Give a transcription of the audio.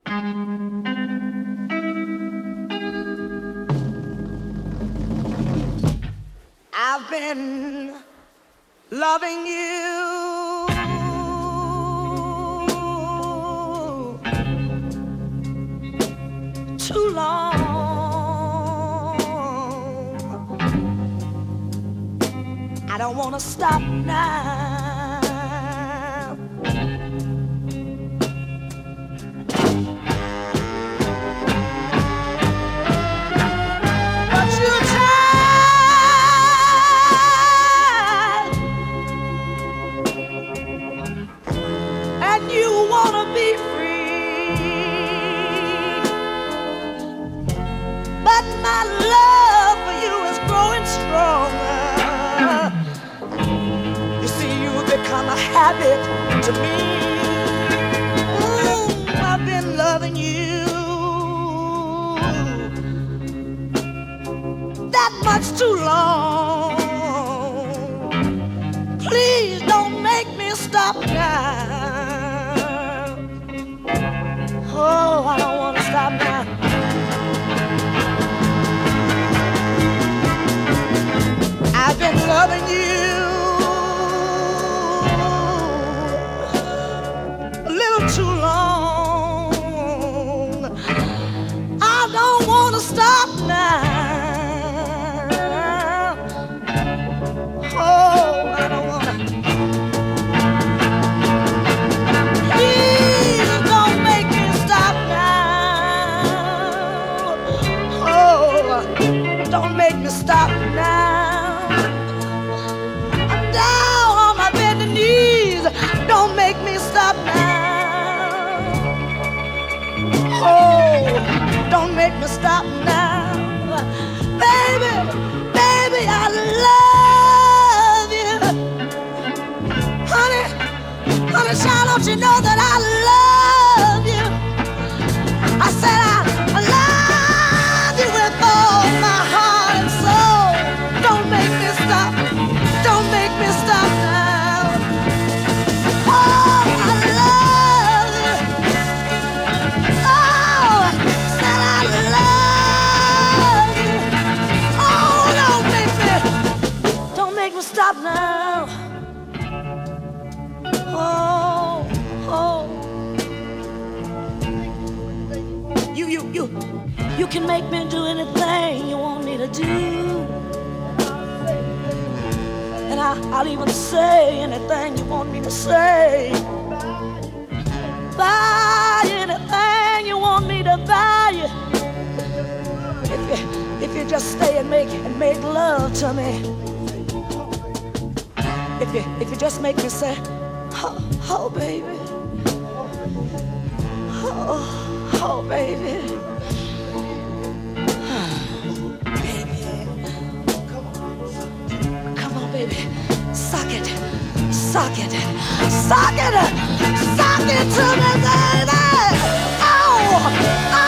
I've been loving you too long. I don't want to stop now. But you tried, and you want to be free. But my love for you is growing stronger. You see, you've become a habit to me. I've been loving you that much too long. Please don't make me stop now. Oh, I don't want to stop now. I've been loving you a little too long. I don't want to stop now. Oh, I don't want to. Please don't make me stop now. Oh, don't make me stop now. I'm down on my bending knees. Don't make me stop now. Oh, don't make me stop now. Baby, baby, I love you. Honey, honey, child, don't you know that I love you? I said I love you with all my heart and soul. Don't make me stop. Don't make me stop now. Oh, I love you. Oh, said I love you. Oh, don't make me stop now. Oh, oh. You can make me do anything you want me to do. And I'll even say anything you want me to say. Buy anything you want me to buy. If you just stay and make love to me. If you just make me say, oh baby, oh baby. Baby, suck it, suck it, suck it, suck it to me, baby. Oh,